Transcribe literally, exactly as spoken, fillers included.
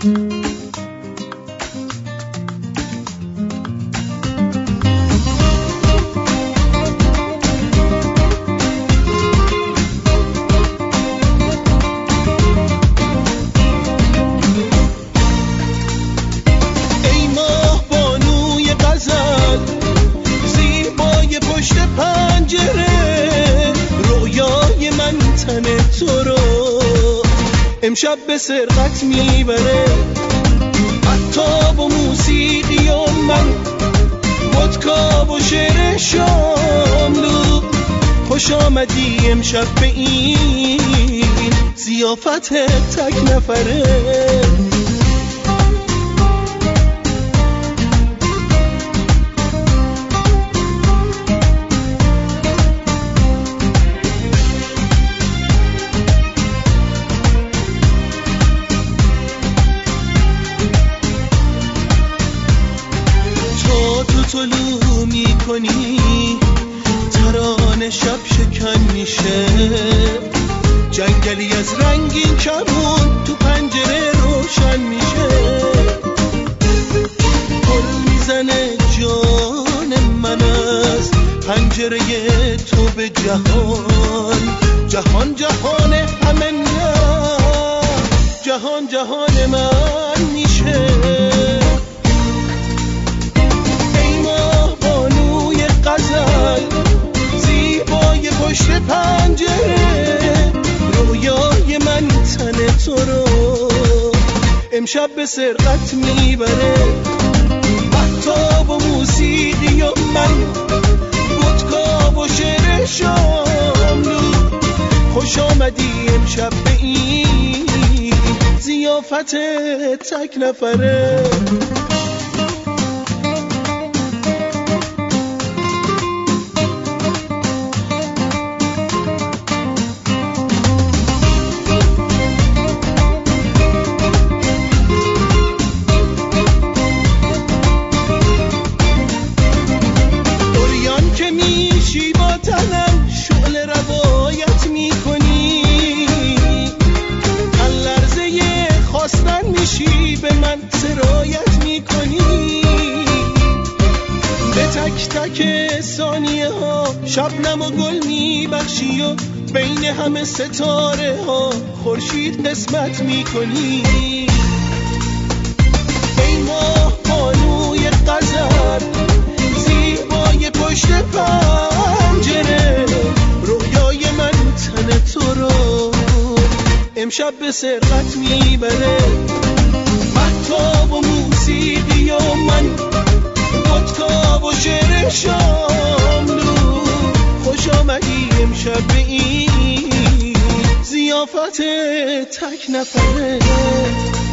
امشب به سرقت میبره، حتی با موسیقی و من، ودکا و شعر شاملو. خوش آمدی امشب به این ضیافت تک نفره. طلوع میکنی ترانه شب شکن میشه، جنگلی از رنگین کمون تو پنجره روشن میشه. پر میزنه جان من از پنجره تو به جهان، جهان جهان همه نه، جهان جهان من میشه. زیبای پشت پنجره، رویای من تن تو رو امشب به سرقت میبره، حتی با موسیقی و من، ودکا و شعر شاملو. خوش آمدی امشب به این ضیافت تک نفره. به من سرایت میکنی، به تک تک ثانیه ها شبنم و گل میبخشی و بین همه ستاره ها خورشید قسمت میکنی. ای ماه بانوی غزل، زیبای پشت پنجره، رویای من تن تو رو امشب به سرقت میبره، حتی با موسیقی و من، ودکا و شعر شاملو. خوش آمدی امشب به این ضیافت تک نفره.